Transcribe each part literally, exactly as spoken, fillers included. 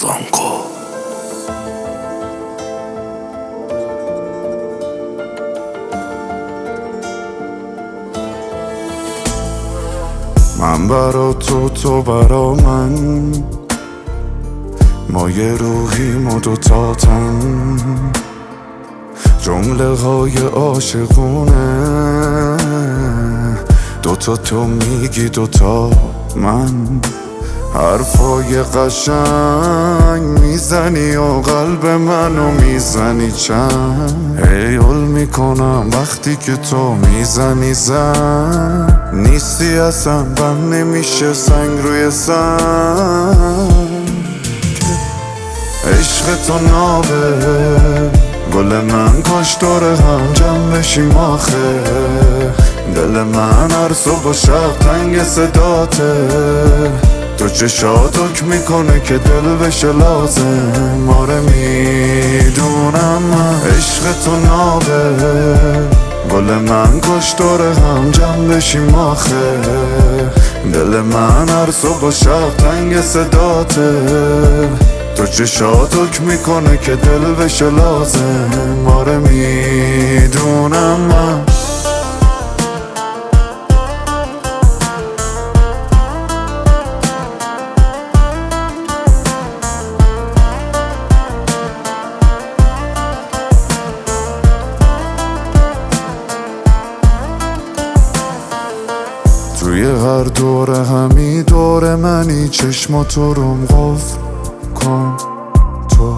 زانکو. من برا تو، تو برا من، ما یه روحیم و دوتا تن، جمله های عاشقونه، دوتا تو میگی دوتا من، حرفای قشنگ میزنی و قلب منو میزنی چند، هیول میکنم وقتی که تو میزنی زن، نیستی اصلا بند نمیشه سنگ روی سنگ، عشق تو نابه گل من، کاش دور هم جمع بشیم آخه، دل من هر صبح و شب تنگ صداته، تو چشات حکم میکنه که دل بشه لازم، آره میدونم من عشق تو نابه گل من، کاش دور هم جمع بشیم آخه، دل من هر صبح و شب تنگ صداته، تو چشات حکم میکنه که دل بشه لازم، آره میدونم من. توی هر دوره همی دور منی، چشماتو روم قفل کن تو،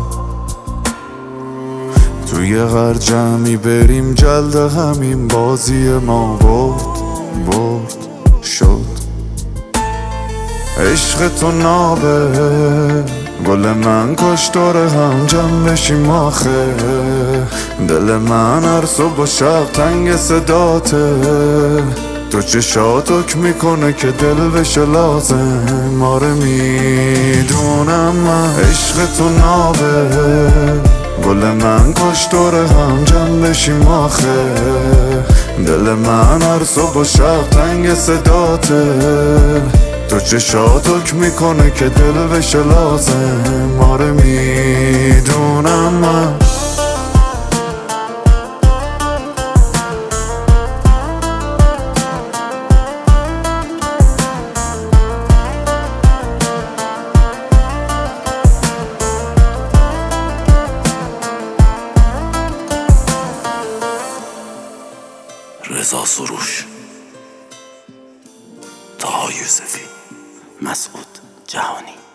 توی هر جمعی بریم جلد همین، بازی ما برد برد شد، عشق تو نابه گل من، کاش دور هم جمع بشیم آخه، دل من هر صبح و شب تنگ صداته، تو چشات حکم میکنه که دل بشه لازم، آره میدونم من عشق تو نابه گل من، کاش دور هم جمع بشیم آخه، دل من هر صبح و شب تنگ صداته، تو چشات حکم میکنه که دل بشه لازم، آره میدونم من. رضا سروش، طه یوسفی، مسعود جهانی.